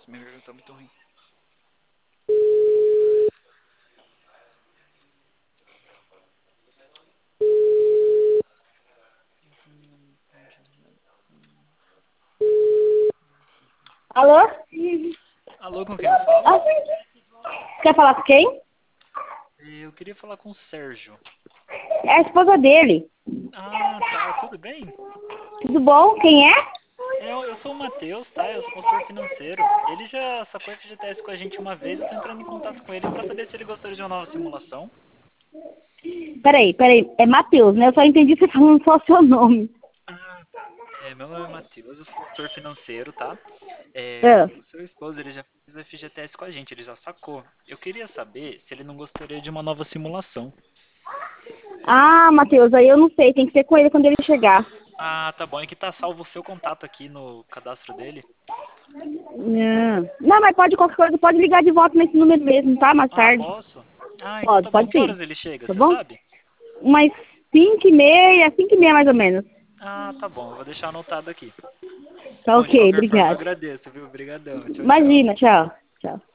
Minha garganta tá muito ruim. Alô? Alô, com quem eu falo? Ah, quer falar com quem? Eu queria falar com o Sérgio. É a esposa dele. Ah, tá. Tudo bem? Tudo bom? Quem é? Eu sou o Matheus, tá? Eu sou consultor financeiro. Ele já sacou FGTS com a gente uma vez. Eu tô entrando em contato com ele pra saber se ele gostaria de uma nova simulação. Peraí. É Matheus, né? Eu só entendi você falando só o seu nome. Ah, tá. Meu nome é Matheus, eu sou consultor financeiro, tá? Ah, O seu esposo, ele já fez o FGTS com a gente, ele já sacou. Eu queria saber se ele não gostaria de uma nova simulação. Matheus, aí eu não sei. Tem que ser com ele quando ele chegar. Ah, tá bom. É que tá salvo o seu contato aqui no cadastro dele. Não, mas pode qualquer coisa. Pode ligar de volta nesse número mesmo, tá? Mais Ah, tarde. posso? Ah, então Pode, tá bom. pode Que sim. horas ele chega, Tá você bom? sabe? Umas 5h30, 5h30 mais ou menos. Ah, tá bom. Eu vou deixar anotado aqui. Tá Bom, de ok, qualquer forma, eu obrigada. agradeço, viu? Obrigadão. Tchau, tchau. Imagina, tchau. Tchau.